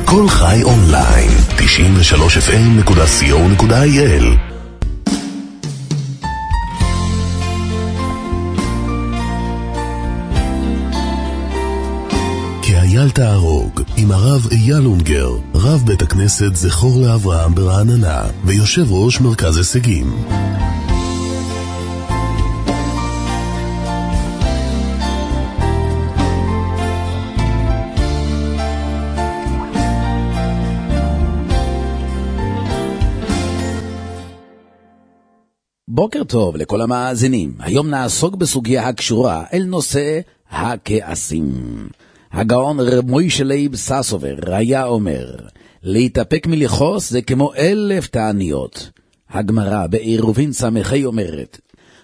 כל חי אונליין, 93fm.co.il. אייל תהרוג עם הרב אייל אונגר, רב בית הכנסת זכור לאברהם ברעננה ויושב ראש מרכז הישגים. בוקר טוב לכל המאזינים. היום נעסוק בסוגיה הקשורה אל נושא הכעסים. הגאון רב מוישה לייב ססובר היה אומר, להתאפק מלכעוס זה כמו 1000 תעניות. הגמרא בעירובין סמכי אומרת,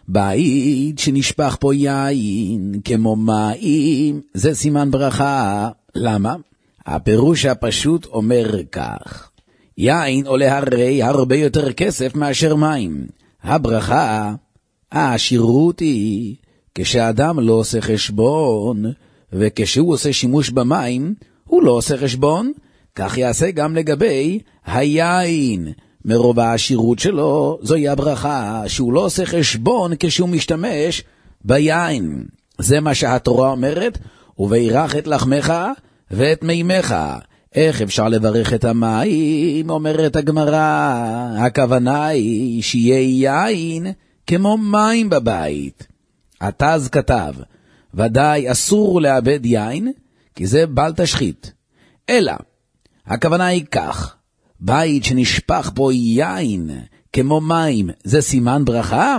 בית שנשפך פה יין כמו מים, זה סימן ברכה. למה? הפירוש הפשוט אומר כך, יין עולה הרי הרבה יותר כסף מאשר מים. הברכה, העשירות היא, כשאדם לא עושה חשבון, וכשהוא עושה שימוש במים, הוא לא עושה חשבון, כך יעשה גם לגבי היין. מרוב העשירות שלו, זוהי הברכה, שהוא לא עושה חשבון כשהוא משתמש ביין. זה מה שהתורה אומרת, ובעירך את לחמך ואת מימך. איך אפשר לברך את המים? אומרת הגמרא, הכוונה היא שיהיה יין כמו מים בבית. התז כתב, ודאי אסור לאבד יין, כי זה בל תשחית. אלא, הכוונה היא כך, בית שנשפך בו יין כמו מים, זה סימן ברכה?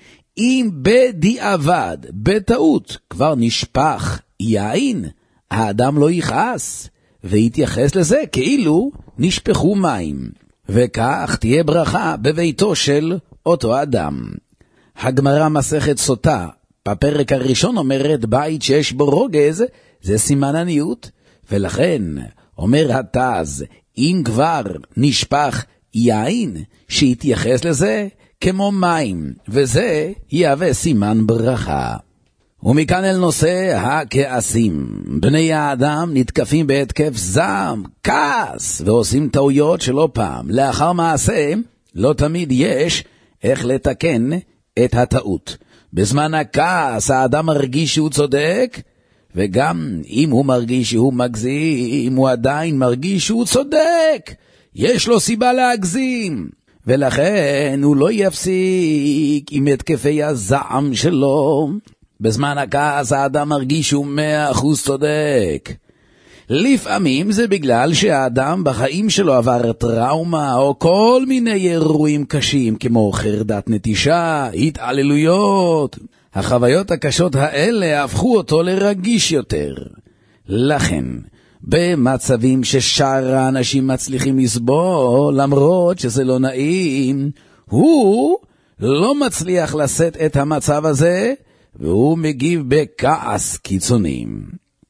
אם בדיעבד, בטעות, כבר נשפך יין, האדם לא יכעס, ויתייחס לזה כאילו נשפכו מים, וכך תהיה ברכה בביתו של אותו אדם. הגמרא מסכת סוטה, בפרק הראשון אומרת, בית שיש בו רוגז, זה סימן עניות, ולכן אומר התז, אם כבר נשפך יין, שיתייחס לזה כמו מים, וזה יהווה סימן ברכה. ומכאן אל נושא הכעסים. בני האדם נתקפים בהתקף זעם, כעס, ועושים טעויות שלא פעם. לאחר מעשה, לא תמיד יש איך לתקן את הטעות. בזמן הכעס האדם מרגיש שהוא צודק, וגם אם הוא מרגיש שהוא מגזים, הוא עדיין מרגיש שהוא צודק. יש לו סיבה להגזים, ולכן הוא לא יפסיק עם התקפי הזעם שלו. בזמן הכעס האדם מרגיש שהוא 100% צודק. לפעמים זה בגלל שהאדם בחיים שלו עבר טראומה או כל מיני אירועים קשים כמו חרדת נטישה, התעללויות. החוויות הקשות האלה הפכו אותו לרגיש יותר. לכן, במצבים ששאר האנשים מצליחים לסבול, למרות שזה לא נעים, הוא לא מצליח לשאת את המצב הזה, והוא מגיב בכעס קיצוניים.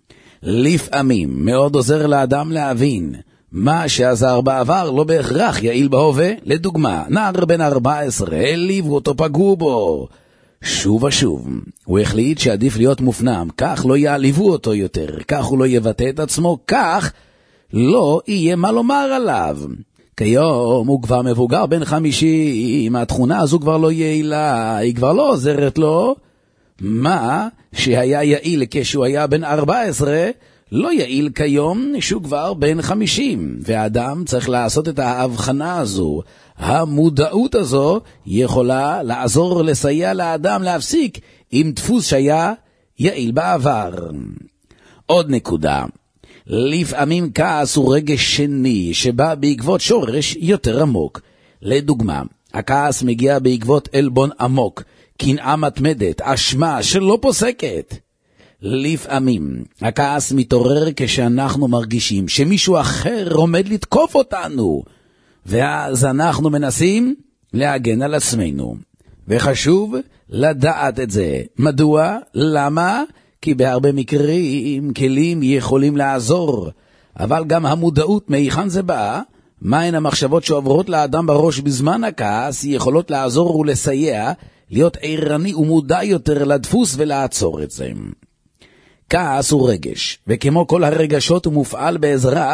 לפעמים מאוד עוזר לאדם להבין, מה שעזר בעבר לא בהכרח יעיל בהווה. לדוגמה, נער בן 14, העליבו אותו, פגעו בו. שוב ושוב, הוא החליט שעדיף להיות מופנם, כך לא יעליבו אותו יותר, כך הוא לא יבטא את עצמו, כך לא יהיה מה לומר עליו. כיום הוא כבר מבוגר בן 50, התכונה הזו כבר לא יעילה, היא כבר לא עוזרת לו. מה שהיה יעיל כשהוא היה בן 14, לא יעיל כיום שהוא כבר בן 50, והאדם צריך לעשות את ההבחנה הזו. המודעות הזו יכולה לעזור לסייע לאדם להפסיק עם דפוס שהיה יעיל בעבר. עוד נקודה, לפעמים כעס הוא רגש שני שבא בעקבות שורש יותר עמוק. לדוגמה, הכעס מגיע בעקבות אלבון עמוק, קנאה מתמדת, אשמה שלא פוסקת. לפעמים הכעס מתעורר כשאנחנו מרגישים שמישהו אחר עומד לתקוף אותנו, ואז אנחנו מנסים להגן על עצמנו. וחשוב לדעת את זה. מדוע? למה? כי בהרבה מקרים כלים יכולים לעזור, אבל גם המודעות מהיכן זה בא, מהן המחשבות שעוברות לאדם בראש בזמן הכעס, יכולות לעזור ולסייע להיות ערני ומודע יותר לדפוס ולעצור את זה. כעס הוא רגש, וכמו כל הרגשות הוא מופעל בעזרת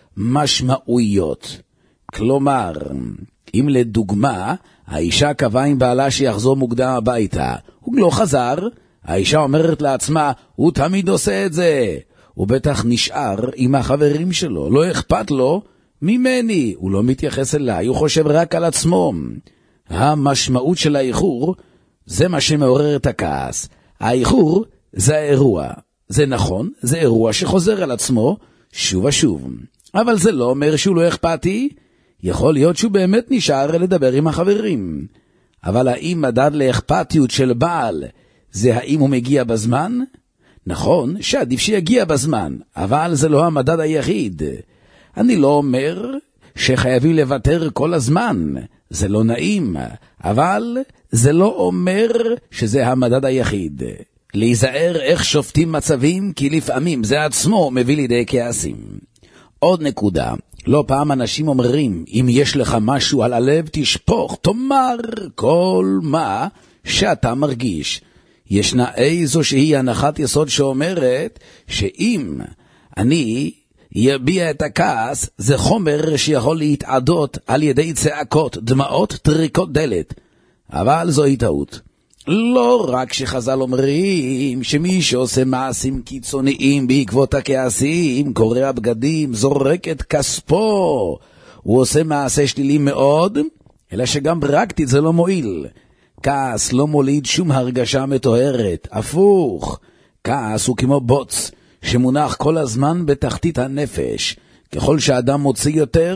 משמעויות. כלומר, אם לדוגמה, האישה קבעה עם בעלה שיחזור מוקדם הביתה, הוא לא חזר, האישה אומרת לעצמה, הוא תמיד עושה את זה. הוא בטח נשאר עם החברים שלו, לא אכפת לו ממני, הוא לא מתייחס אליי, הוא חושב רק על עצמו. המשמעות של האיחור, זה מה שמעורר את הכעס. האיחור זה האירוע. זה נכון, זה אירוע שחוזר על עצמו שוב ושוב. אבל זה לא אומר שהוא לא אכפתי, יכול להיות שהוא באמת נשאר לדבר עם החברים. אבל האם מדד לאכפתיות של בעל זה האם הוא מגיע בזמן? נכון שעדיף שיגיע בזמן, אבל זה לא המדד היחיד. אני לא אומר שחייבים לוותר כל הזמן, זה לא נעים, אבל זה לא אומר שזה המדד היחיד. להיזהר איך שופטים מצבים, כי לפעמים זה עצמו מביא לידי כעסים. עוד נקודה, לא פעם אנשים אומרים, אם יש לך משהו על הלב תשפוך, תאמר כל מה שאתה מרגיש. ישנה איזושהי הנחת יסוד שאומרת שאם אני יביע את הכעס, זה חומר שיכול להתעדות על ידי צעקות, דמעות, טריקות דלת. אבל זוהי טעות. לא רק שחז"ל אומרים שמי שעושה מעשים קיצוניים בעקבות הכעסים, קורע בגדים, זורק את כספו, הוא עושה מעשה שלילי מאוד, אלא שגם פרקטית זה לא מועיל. כעס לא מוליד שום הרגשה מטוהרת, הפוך. כעס הוא כמו בוץ שמונח כל הזמן בתחתית הנפש. ככל שאדם מוציא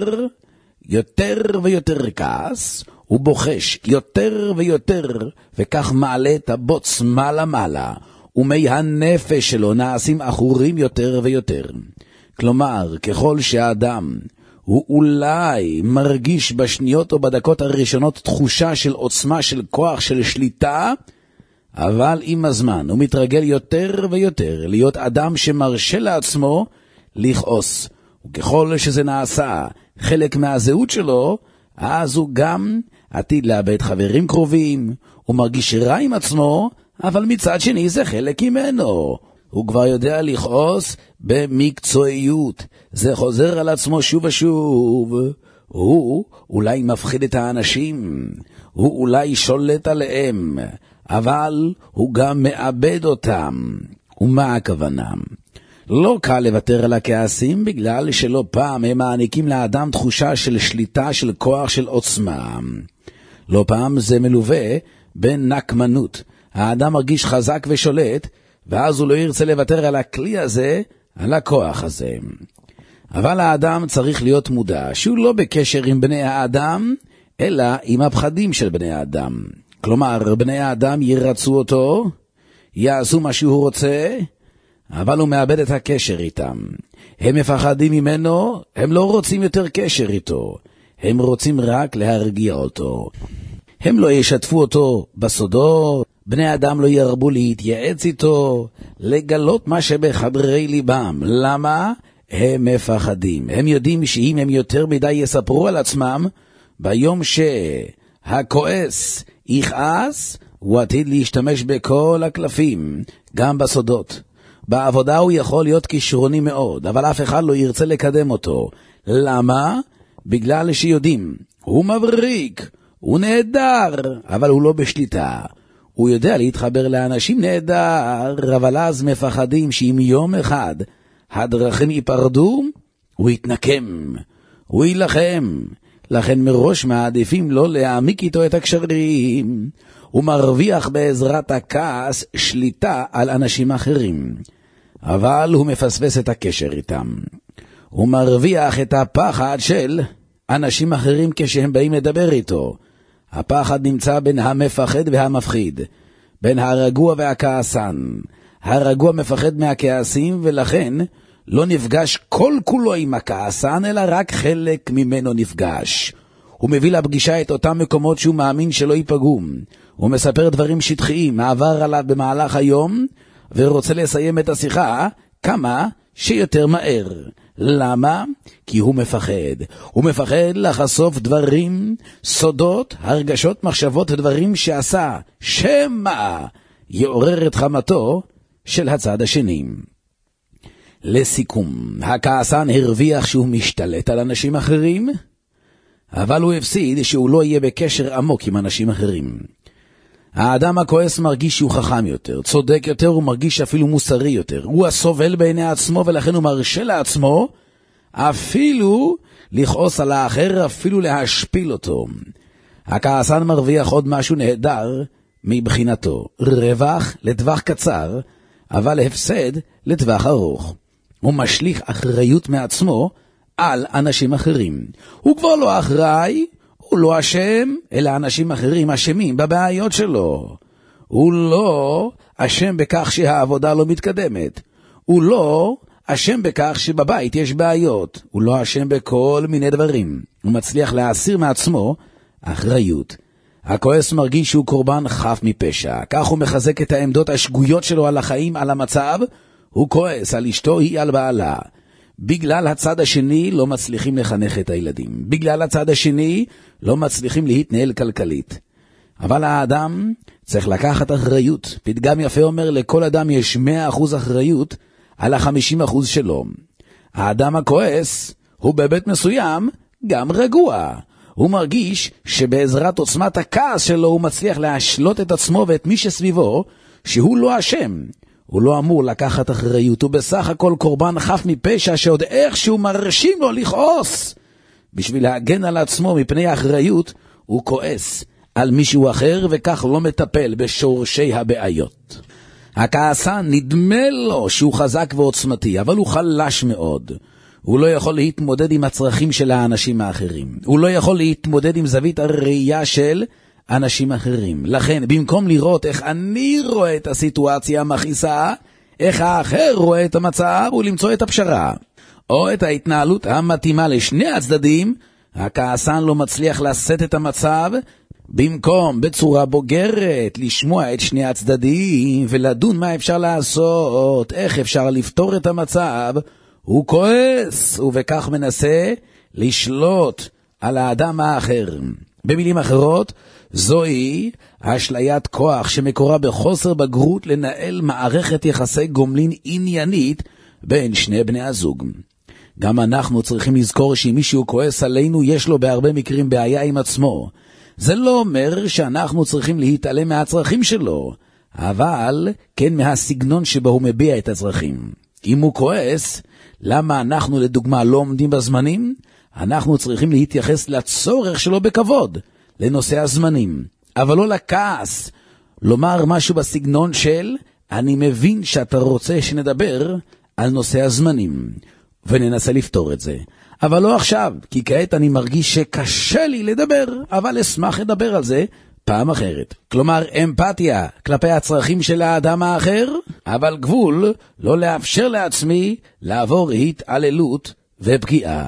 יותר ויותר כעס, הוא בוחש יותר ויותר, וכך מעלה את הבוץ מעלה, ומי הנפש שלו נעשים אחורים יותר ויותר. כלומר, ככל שהאדם הוא אולי מרגיש בשניות או בדקות הראשונות תחושה של עוצמה, של כוח, של שליטה, אבל עם הזמן הוא מתרגל יותר ויותר להיות אדם שמרשה לעצמו לכעוס. וככל שזה נעשה חלק מהזהות שלו, אז הוא גם עתיד לאבד חברים קרובים, הוא מרגיש רע עם עצמו, אבל מצד שני זה חלק ממנו. הוא כבר יודע לכעוס במקצועיות, זה חוזר על עצמו שוב ושוב. הוא אולי מפחיד את האנשים, הוא אולי שולט עליהם, אבל הוא גם מאבד אותם. ומה הכוונה? לא קל לוותר על הכעסים, בגלל שלא פעם הם מעניקים לאדם תחושה של שליטה, של כוח, של עוצמה. לא פעם זה מלווה בנקמנות. האדם מרגיש חזק ושולט, ואז הוא לא ירצה לוותר על הכלי הזה, על הכוח הזה. אבל האדם צריך להיות מודע שהוא לא בקשר עם בני האדם, אלא עם הפחדים של בני האדם. כלומר, בני האדם ירצו אותו, יעשו מה שהוא רוצה, אבל הוא מאבד את הקשר איתם. הם מפחדים ממנו, הם לא רוצים יותר קשר איתו. הם רוצים רק להרגיע אותו. הם לא ישתפו אותו בסודות, בני אדם לא ירבו להתייעץ איתו, לגלות מה שבחדרי ליבם. למה? הם מפחדים. הם יודעים שאם הם יותר מדי יספרו על עצמם, ביום שהכועס יכעס, הוא עתיד להשתמש בכל הקלפים, גם בסודות. בעבודה הוא יכול להיות כישרוני מאוד, אבל אף אחד לא ירצה לקדם אותו. למה? בגלל שיודעים, הוא מבריק, הוא נהדר, אבל הוא לא בשליטה. הוא יודע להתחבר לאנשים נהדר, אבל אז מפחדים שאם יום אחד הדרכים ייפרדו, הוא יתנקם, הוא ילחם. לכן מראש מעדיפים לא להעמיק איתו את הקשרים. הוא מרוויח בעזרת הכעס שליטה על אנשים אחרים, אבל הוא מפספס את הקשר איתם. הוא מרוויח את הפחד של אנשים אחרים כשהם באים לדבר איתו. הפחד נמצא בין המפחד והמפחיד, בין הרגוע והכעסן. הרגוע מפחד מהכעסים, ולכן לא נפגש כל כולו עם הכעסן, אלא רק חלק ממנו נפגש. הוא מביא לפגישה את אותם מקומות שהוא מאמין שלא ייפגעו. הוא מספר דברים שטחיים, מעבר עליו במהלך היום, ורוצה לסיים את השיחה כמה שיותר מהר. למה? כי הוא מפחד. הוא מפחד לחשוף דברים, סודות, הרגשות, מחשבות, דברים שעשה, שמא יעורר את חמתו של הצד השני. לסיכום, הכעסן הרוויח שהוא משתלט על אנשים אחרים, אבל הוא הפסיד שהוא לא יהיה בקשר עמוק עם אנשים אחרים. האדם הכועס מרגיש שהוא חכם יותר, צודק יותר, הוא מרגיש אפילו מוסרי יותר. הוא הסובל בעיני עצמו, ולכן הוא מרשה לעצמו אפילו לכעוס על האחר, אפילו להשפיל אותו. הכעסן מרוויח עוד משהו נהדר מבחינתו, רווח לטווח קצר, אבל הפסד לטווח ארוך. הוא משליך אחריות מעצמו על אנשים אחרים. הוא כבר לא אחראי, הוא לא אשם, אלא אנשים אחרים אשמים בבעיות שלו. הוא לא אשם בכך שהעבודה לא מתקדמת. הוא לא אשם בכך שבבית יש בעיות. הוא לא אשם בכל מיני דברים. הוא מצליח להסיר מעצמו אחריות. הכועס מרגיש שהוא קורבן חף מפשע. כך הוא מחזק את העמדות השגויות שלו על החיים, על המצב. הוא כועס על אשתו, היא על בעלה. בגלל הצד השני לא מצליחים לחנך את הילדים. בגלל הצד השני לא מצליחים להתנהל כלכלית. אבל האדם צריך לקחת אחריות. פתגם יפה אומר, לכל אדם יש 100% אחריות על ה-50% שלו. האדם הכועס הוא בבית מסוים גם רגוע. הוא מרגיש שבעזרת עוצמת הכעס שלו הוא מצליח להשלות את עצמו ואת מי שסביבו שהוא לא אשם. הוא לא אמור לקחת אחריות, הוא בסך הכל קורבן חף מפשע שעוד איכשהו מרשים לו לכעוס. בשביל להגן על עצמו מפני האחריות, הוא כועס על מישהו אחר וכך לא מטפל בשורשי הבעיות. הכעסן נדמה לו שהוא חזק ועוצמתי, אבל הוא חלש מאוד. הוא לא יכול להתמודד עם הצרכים של האנשים האחרים. הוא לא יכול להתמודד עם זווית הראייה של אנשים אחרים. לכן, במקום לראות איך אני רואה את הסיטואציה המכעיסה, איך האחר רואה את המצב, ולמצוא את הפשרה, או את ההתנהלות המתאימה לשני הצדדים, הכעסן לא מצליח לשאת את המצב, במקום בצורה בוגרת לשמוע את שני הצדדים, ולדון מה אפשר לעשות, איך אפשר לפתור את המצב, הוא כועס, ובכך מנסה לשלוט על האדם האחר. במילים אחרות, זוהי אשליית כוח שמקורה בחוסר בגרות לנהל מערכת יחסי גומלין עניינית בין שני בני הזוג. גם אנחנו צריכים לזכור שאם מישהו כועס עלינו, יש לו בהרבה מקרים בעיה עם עצמו. זה לא אומר שאנחנו צריכים להתעלם מהצרכים שלו, אבל כן מהסגנון שבו הוא מביע את הצרכים. אם הוא כועס, למה אנחנו לדוגמה לא עומדים בזמנים? אנחנו צריכים להתייחס לצורך שלו בכבוד, לנושא הזמנים, אבל לא לכעס. לומר משהו בסגנון של, אני מבין שאתה רוצה שנדבר על נושא הזמנים, וננסה לפתור את זה. אבל לא עכשיו, כי כעת אני מרגיש שקשה לי לדבר, אבל אשמח לדבר על זה פעם אחרת. כלומר, אמפתיה כלפי הצרכים של האדם האחר, אבל גבול לא לאפשר לעצמי לעבור התעללות ופגיעה.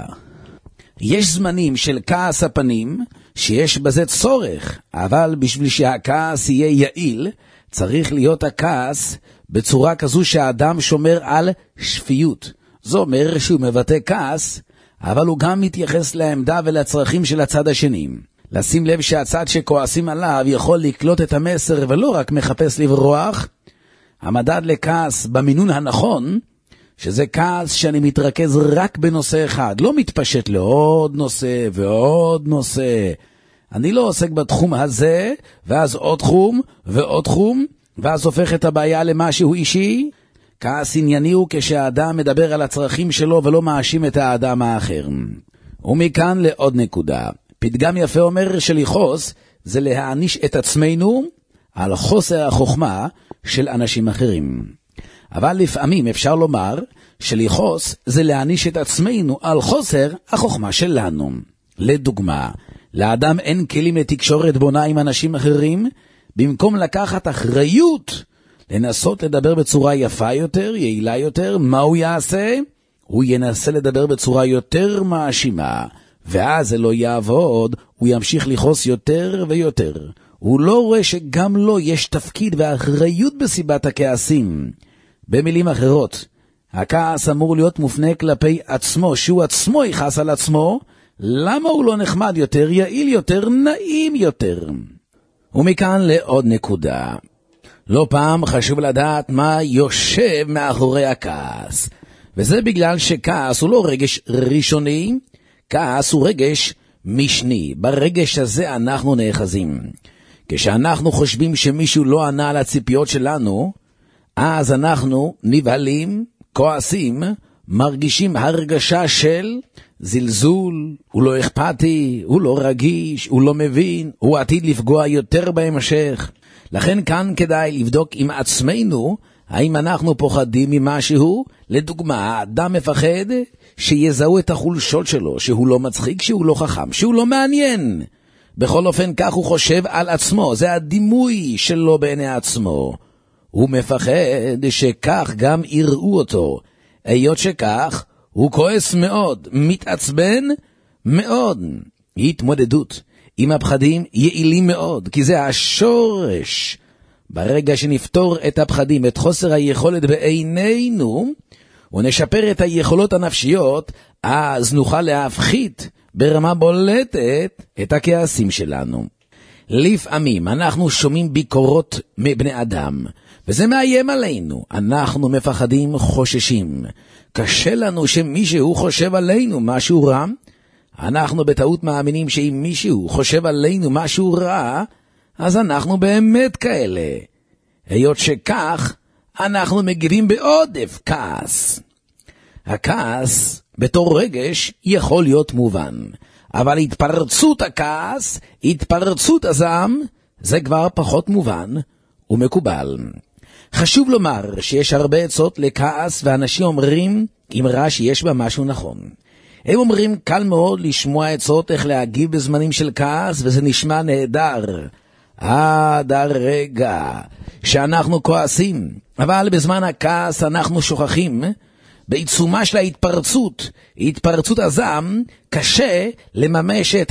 יש זמנים של כעס הפנים שיש בזה צורך, אבל בשביל שהכעס יהיה יעיל, צריך להיות הכעס בצורה כזו שהאדם שומר על שפיות. זה אומר שהוא מבטא כעס, אבל הוא גם מתייחס לעמדה ולצרכים של הצד השני. לשים לב שהצד שכועסים עליו יכול לקלוט את המסר ולא רק מחפש לברוח. המדד לכעס במינון הנכון, שזה כעס שאני מתרכז רק בנושא אחד, לא מתפשט לעוד נושא ועוד נושא. אני לא עוסק בתחום הזה, ואז עוד תחום ועוד תחום, ואז הופך את הבעיה למשהו אישי. כעס ענייני הוא כשהאדם מדבר על הצרכים שלו ולא מאשים את האדם האחר. ומכאן לעוד נקודה. פתגם יפה אומר שלכעוס זה להעניש את עצמנו על חוסר החוכמה של אנשים אחרים. אבל לפעמים אפשר לומר שלכעוס זה להעניש את עצמנו על חוסר החוכמה שלנו. לדוגמה, לאדם אין כלים לתקשורת בונה עם אנשים אחרים, במקום לקחת אחריות, לנסות לדבר בצורה יפה יותר, יעילה יותר, מה הוא יעשה? הוא ינסה לדבר בצורה יותר מאשימה, ואז זה לא יעבוד, הוא ימשיך לכעוס יותר ויותר. הוא לא רואה שגם לו יש תפקיד ואחריות בסיבת הכעסים. במילים אחרות, הכעס אמור להיות מופנה כלפי עצמו, שהוא עצמו יכעס על עצמו, למה הוא לא נחמד יותר, יעיל יותר, נעים יותר. ומכאן לעוד נקודה. לא פעם חשוב לדעת מה יושב מאחורי הכעס. וזה בגלל שכעס הוא לא רגש ראשוני, כעס הוא רגש משני. ברגש הזה אנחנו נאחזים. כשאנחנו חושבים שמישהו לא ענה על הציפיות שלנו, אז אנחנו נבהלים, כועסים, מרגישים הרגשה של זלזול, הוא לא אכפתי, הוא לא רגיש, הוא לא מבין, הוא עתיד לפגוע יותר בהמשך. לכן כאן כדאי לבדוק עם עצמנו, האם אנחנו פוחדים ממשהו. לדוגמה, האדם מפחד שיזהו את החולשות שלו, שהוא לא מצחיק, שהוא לא חכם, שהוא לא מעניין. בכל אופן כך הוא חושב על עצמו, זה הדימוי שלו בעיני עצמו. הוא מפחד שכך גם יראו אותו. היות שכך, הוא כועס מאוד, מתעצבן מאוד. התמודדות עם הפחדים יעילים מאוד, כי זה השורש. ברגע שנפתור את הפחדים, את חוסר היכולת בעינינו, ונשפר את היכולות הנפשיות, אז נוכל להפחית ברמה בולטת את הכעסים שלנו. לפעמים אנחנו שומעים ביקורות מבני אדם, וזה מאיים עלינו. אנחנו מפחדים, חוששים. קשה לנו שמישהו חושב עלינו משהו רע. אנחנו בטעות מאמינים שאם מישהו חושב עלינו משהו רע, אז אנחנו באמת כאלה. היות שכך, אנחנו מגיבים בעודף כעס. הכעס בתור רגש יכול להיות מובן, אבל התפרצות הכעס, התפרצות הזעם, זה כבר פחות מובן ומקובל. חשוב לומר שיש הרבה עצות לכעס, ואנשים אומרים אמרה שיש בה משהו נכון. הם אומרים קל מאוד לשמוע עצות איך להגיב בזמנים של כעס, וזה נשמע נהדר. עד הרגע שאנחנו כועסים, אבל בזמן הכעס אנחנו שוכחים. בעיצומה של ההתפרצות, התפרצות הזעם, קשה לממש את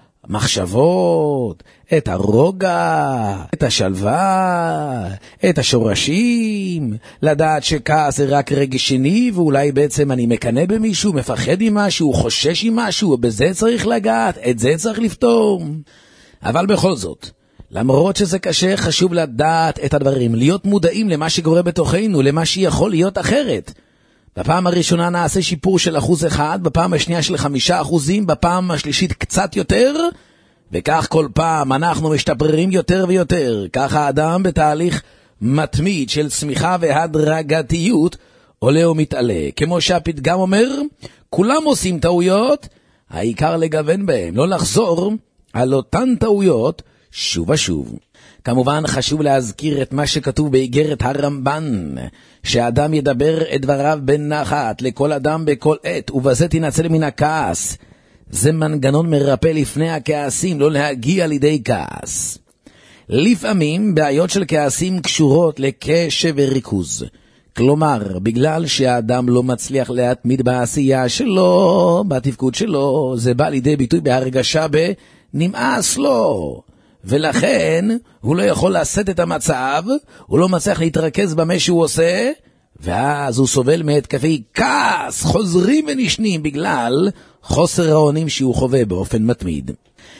המחשבות, את הרוגע, את השלווה, את השורשים, לדעת שכעס זה רק רגש שני, ואולי בעצם אני מקנא במישהו, מפחד עם משהו, חושש עם משהו, בזה צריך לגעת, את זה צריך לפתור. אבל בכל זאת, למרות שזה קשה, חשוב לדעת את הדברים, להיות מודעים למה שקורה בתוכנו, למה שיכול להיות אחרת. בפעם הראשונה נעשה שיפור של 1%, בפעם השנייה של 5%, בפעם השלישית קצת יותר, וכך כל פעם אנחנו משתפרים יותר ויותר. כך האדם בתהליך מתמיד של צמיחה והדרגתיות עולה ומתעלה. כמו שהפתגם אומר, כולם עושים טעויות, העיקר לגוון בהם, לא לחזור על אותן טעויות שוב ושוב. כמובן חשוב להזכיר את מה שכתוב באיגרת הרמב"ן, שהאדם ידבר את דבריו בנחת לכל אדם בכל עת, ובזה תנצל מן הכעס. זה מנגנון מרפא לפני הכעסים, לא להגיע לידי כעס. לפעמים בעיות של כעסים קשורות לקשב וריכוז. כלומר, בגלל שהאדם לא מצליח להתמיד בעשייה שלו, בתפקוד שלו, זה בא לידי ביטוי בהרגשה בנמאס לו. ולכן הוא לא יכול לשאת את המצב, הוא לא מצליח להתרכז במה שהוא עושה, ואז הוא סובל מהתקפי כעס חוזרים ונשנים בגלל חוסר האונים שהוא חווה באופן מתמיד.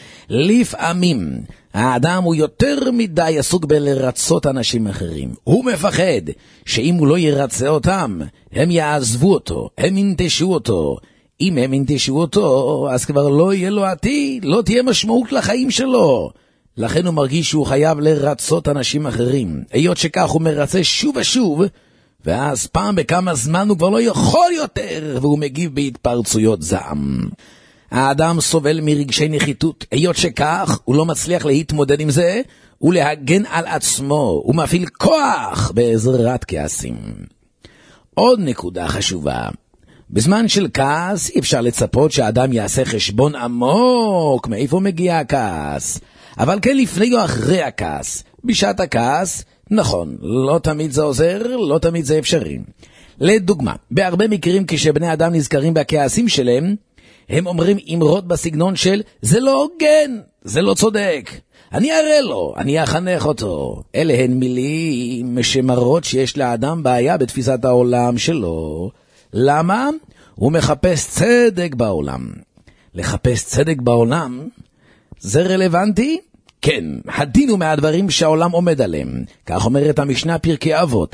לפעמים האדם הוא יותר מדי עסוק בלרצות אנשים אחרים. הוא מפחד שאם הוא לא ירצה אותם, הם יעזבו אותו, הם ינטשו אותו. אם הם ינטשו אותו, אז כבר לא יהיה לו עתיד, לא תהיה משמעות לחיים שלו. לכן הוא מרגיש שהוא חייב לרצות אנשים אחרים. היות שכך הוא מרצה שוב ושוב, ואז פעם בכמה זמן הוא כבר לא יכול יותר, והוא מגיב בהתפרצויות זעם. האדם סובל מרגשי נחיתות. היות שכך הוא לא מצליח להתמודד עם זה, ולהגן על עצמו. הוא מפעיל כוח בעזרת כעסים. עוד נקודה חשובה. בזמן של כעס אי אפשר לצפות שהאדם יעשה חשבון עמוק מאיפה מגיע הכעס. אבל כן לפני או אחרי הכעס. בשעת הכעס, נכון, לא תמיד זה עוזר, לא תמיד זה אפשרי. לדוגמה, בהרבה מקרים כשבני אדם נזכרים בכעסים שלהם, הם אומרים אמרות בסגנון של זה לא הוגן, זה לא צודק, אני אראה לו, אני אחנך אותו. אלה הן מילים שמראות שיש לאדם בעיה בתפיסת העולם שלו. למה? הוא מחפש צדק בעולם. לחפש צדק בעולם זה רלוונטי? כן, הדין הוא מהדברים שהעולם עומד עליהם. כך אומרת המשנה פרקי אבות.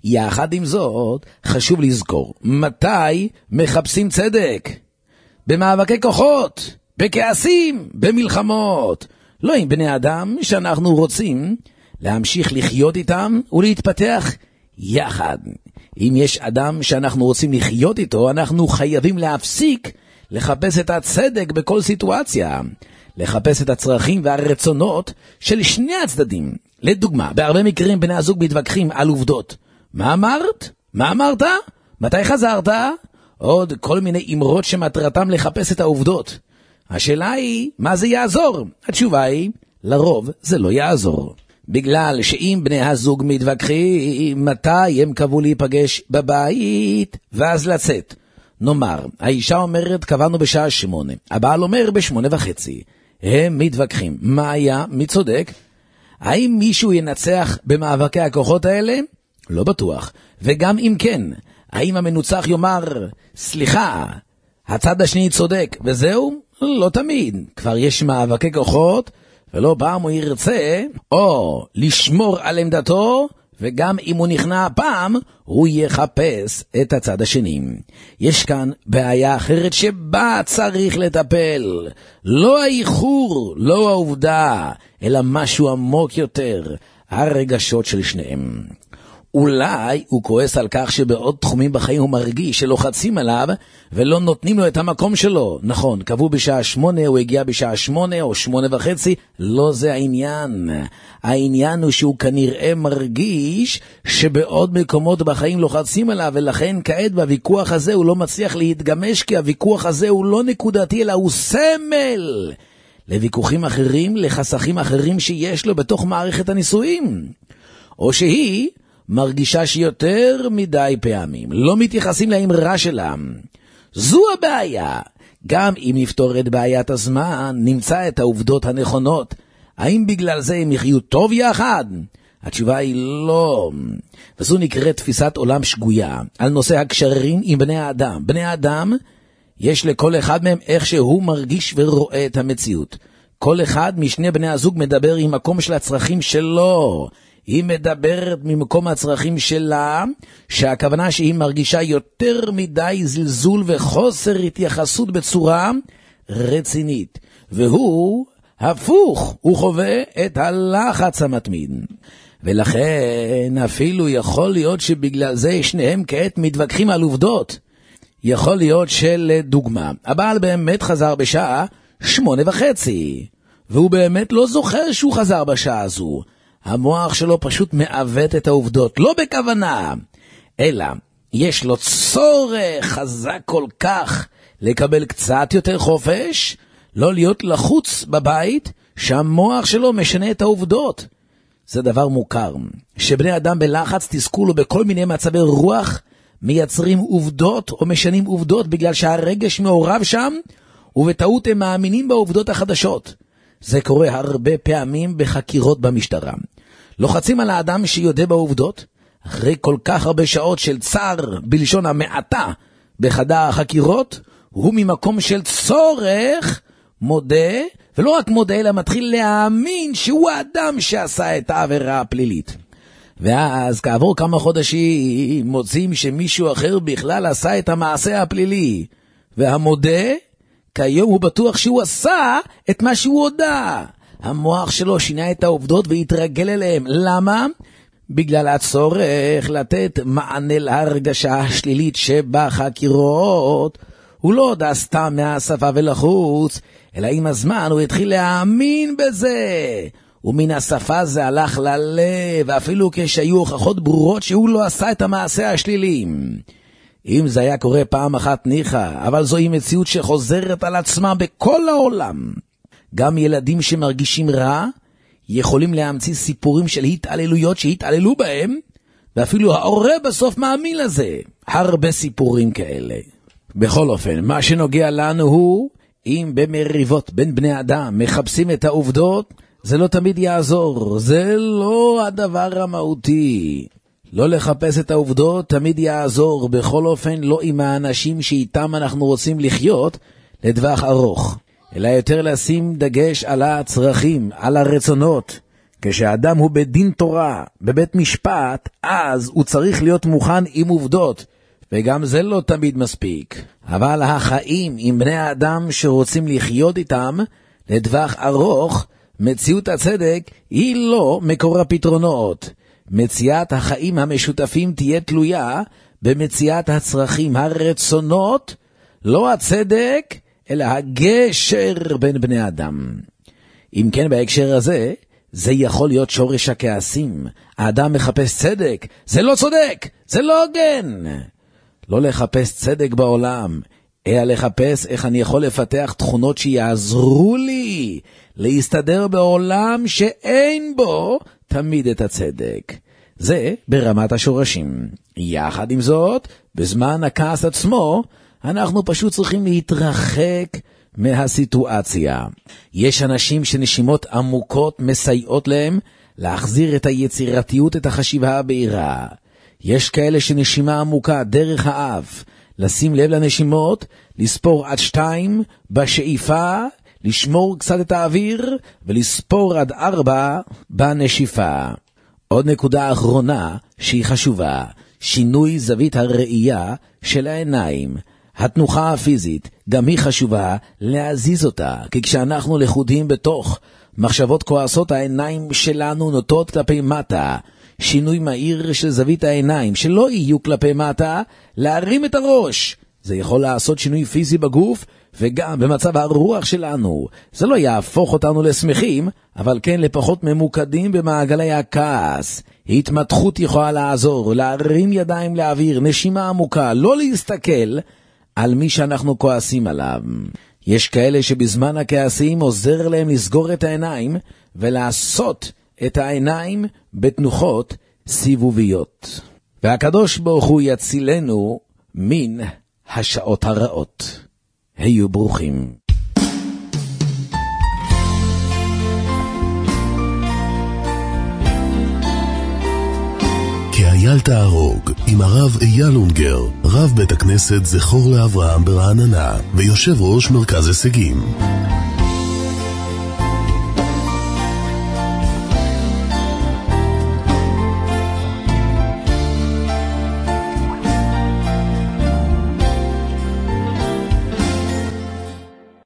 יחד עם זאת, חשוב לזכור, מתי מחפשים צדק? במאבקי כוחות, בכעסים, במלחמות. לא עם בני אדם שאנחנו רוצים להמשיך לחיות איתם ולהתפתח יחד. אם יש אדם שאנחנו רוצים לחיות איתו, אנחנו חייבים להפסיק לחפש את הצדק בכל סיטואציה. לחפש את הצרכים והרצונות של שני הצדדים. לדוגמה, בהרבה מקרים בני הזוג מתווכחים על עובדות. מה אמרת? מה אמרת? מתי חזרת? עוד כל מיני אמרות שמטרתם לחפש את העובדות. השאלה היא, מה זה יעזור? התשובה היא, לרוב זה לא יעזור. בגלל שאם בני הזוג מתווכחים, מתי הם קבעו להיפגש בבית, ואז לצאת. נאמר, האישה אומרת, קבענו בשעה 8, הבעל אומר ב8:30. הם מתווכחים. מה היה? מי צודק? האם מישהו ינצח במאבקי הכוחות האלה? לא בטוח. וגם אם כן, האם המנוצח יאמר, סליחה, הצד השני צודק, וזהו? לא תמיד. כבר יש מאבקי כוחות, ולא פעם הוא ירצה, או לשמור על עמדתו, וגם אם הוא נכנע הפעם, הוא יחפש את הצד השני. יש כאן בעיה אחרת שבה צריך לטפל. לא האיחור, לא העובדה, אלא משהו עמוק יותר, הרגשות של שניהם. אולי הוא כועס על כך שבעוד תחומים בחיים הוא מרגיש שלוחצים עליו ולא נותנים לו את המקום שלו. נכון, קבעו בשעה 8, הוא הגיע בשעה 8 או 8:30, לא זה העניין. העניין הוא שהוא כנראה מרגיש שבעוד מקומות בחיים לוחצים עליו, ולכן כעת בוויכוח הזה הוא לא מצליח להתגמש, כי הוויכוח הזה הוא לא נקודתי אלא הוא סמל לוויכוחים אחרים, לחסכים אחרים שיש לו בתוך מערכת הנישואים. או שהיא מרגישה שיותר מדי פעמים לא מתייחסים לאמרה שלה. זו הבעיה. גם אם נפתור את בעיית הזמן, נמצא את העובדות הנכונות. האם בגלל זה הם יחיו טוב יחד? התשובה היא לא. וזו נקראת תפיסת עולם שגויה על נושא הקשרים עם בני האדם. בני האדם, יש לכל אחד מהם איך שהוא מרגיש ורואה את המציאות. כל אחד משני בני הזוג מדבר עם מקום של הצרכים שלו. היא מדברת ממקום הצרכים שלה, שהכוונה שהיא מרגישה יותר מדי זלזול וחוסר התייחסות בצורה רצינית. והוא הפוך, הוא חווה את הלחץ המתמיד. ולכן אפילו יכול להיות שבגלל זה שניהם כעת מתווכחים על עובדות. יכול להיות שלדוגמה, הבעל באמת חזר בשעה 8:30, והוא באמת לא זוכר שהוא חזר בשעה הזו. המוח שלו פשוט מעוות את העובדות, לא בכוונה, אלא יש לו צורך חזק כל כך לקבל קצת יותר חופש, לא להיות לחוץ בבית, שהמוח שלו משנה את העובדות. זה דבר מוכר, שבני אדם בלחץ תסכול ובכל מיני מצבי רוח מייצרים עובדות או משנים עובדות בגלל שהרגש מעורב שם, ובטעות הם מאמינים בעובדות החדשות. זה קורה הרבה פעמים בחקירות במשטרה. לוחצים על האדם שיודע בעובדות, אחרי כל כך הרבה שעות של צער בלשון המעטה בחדר החקירות, הוא ממקום של צורך מודה, ולא רק מודה אלא מתחיל להאמין שהוא האדם שעשה את העבירה הפלילית. ואז כעבור כמה חודשים מוצאים שמישהו אחר בכלל עשה את המעשה הפלילי, והמודה כיום הוא בטוח שהוא עשה את מה שהוא הודה. המוח שלו שינה את העובדות והתרגל אליהם. למה? בגלל הצורך לתת מענה להרגשה השלילית שבחקירות. הוא לא הודה סתם מהשפה ולחוץ, אלא עם הזמן הוא התחיל להאמין בזה. ומן השפה זה הלך ללב, אפילו כשהיו הוכחות ברורות שהוא לא עשה את המעשה השלילי. אם זה היה קורה פעם אחת ניחא, אבל זוהי מציאות שחוזרת על עצמה בכל העולם. גם ילדים שמרגישים רע יכולים להמציא סיפורים של התעללויות שהתעללו בהם, ואפילו ההורה בסוף מאמין לזה. הרבה סיפורים כאלה. בכל אופן, מה שנוגע לנו הוא, אם במריבות בין בני אדם מחפשים את העובדות, זה לא תמיד יעזור. זה לא הדבר המהותי. לא לחפש את העובדות תמיד יעזור, בכל אופן לא עם האנשים שאיתם אנחנו רוצים לחיות לטווח ארוך, אלא יותר לשים דגש על הצרכים, על הרצונות. כשאדם הוא בדין תורה, בבית משפט, אז הוא צריך להיות מוכן עם עובדות, וגם זה לא תמיד מספיק. אבל החיים עם בני האדם שרוצים לחיות איתם לטווח ארוך, מציאות הצדק היא לא מקור הפתרונות. מציאת החיים המשותפים תהיה תלויה במציאת הצרכים, הרצונות, לא הצדק, אלא הגשר בין בני אדם. אם כן, בהקשר הזה, זה יכול להיות שורש הכעסים. האדם מחפש צדק, זה לא צודק, זה לא הוגן. לא לחפש צדק בעולם, אלא לחפש איך אני יכול לפתח תכונות שיעזרו לי להסתדר בעולם שאין בו תמיד את הצדק. זה ברמת השורשים. יחד עם זאת, בזמן הכעס עצמו, אנחנו פשוט צריכים להתרחק מהסיטואציה. יש אנשים שנשימות עמוקות מסייעות להם להחזיר את היצירתיות, את החשיבה הבהירה. יש כאלה שנשימה עמוקה דרך האף, לשים לב לנשימות, לספור עד 2 בשאיפה, לשמור קצת את האוויר, ולספור עד 4 בנשיפה. עוד נקודה אחרונה שהיא חשובה, שינוי זווית הראייה של העיניים. התנוחה הפיזית גם היא חשובה להזיז אותה, כי כשאנחנו לחודים בתוך מחשבות כועסות, העיניים שלנו נוטות כלפי מטה. שינוי מהיר של זווית העיניים, שלא יהיו כלפי מטה, להרים את הראש. זה יכול לעשות שינוי פיזי בגוף וגם במצב הרוח שלנו. זה לא יהפוך אותנו לשמחים, אבל כן לפחות ממוקדים במעגלי הכעס. התמתחות יכולה לעזור, להרים ידיים לאוויר, נשימה עמוקה, לא להסתכל על מי שאנחנו כועסים עליו. יש כאלה שבזמן הכעסים עוזר להם לסגור את העיניים ולעשות את העיניים בתנוחות סיבוביות. והקדוש ברוך הוא יצילנו מן השעות הרעות. היו ברוכים. כאייל תערוג עם הרב אייל אונגר, רב בית הכנסת זכור לאברהם ברעננה ויושב ראש מרכז הישגים.